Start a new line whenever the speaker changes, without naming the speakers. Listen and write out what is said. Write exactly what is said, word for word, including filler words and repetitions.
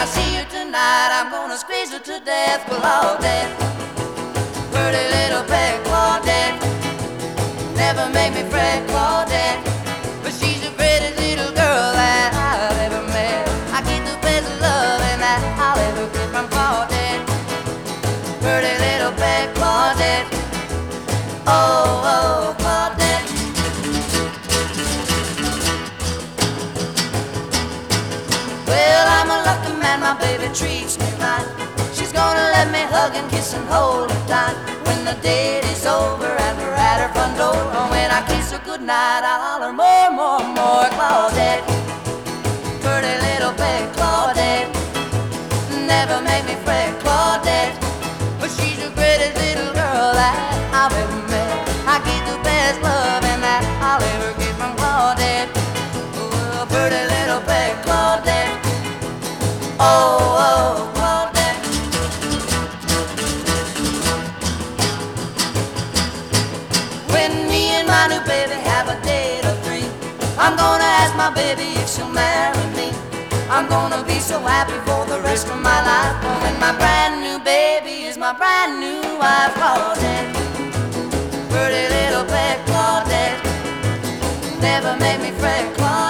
see her tonight, I'm gonna squeeze her to death, Claudette. Pretty little pet Claudette, never make me fret, Claudette. But she's the greatest little girl that I've ever met. I get the best loving that I'll ever get from Claudette. Pretty little pet Claudette, oh, oh, Claudette. Well, I'm a lucky man, my baby treats me right. She's gonna let me hug and kiss and hold her tight. When the date is over and we're at her front door, and when I kiss her goodnight, I holler more, more, more, Claudette. Pretty little pet Claudette, never make me fret, Claudette. But she's the greatest little girl that I've ever met. I get the best loving that I'll ever get from Claudette. Oh, pretty little pet Claudette, oh, oh, Claudette. When me and my new baby have a date of three, I'm gonna ask my baby if she'll marry me. I'm gonna be so happy for the rest of my life, when my brand new baby is my brand new wife, Claudette. Pretty little pet Claudette, never make me fret, Claudette.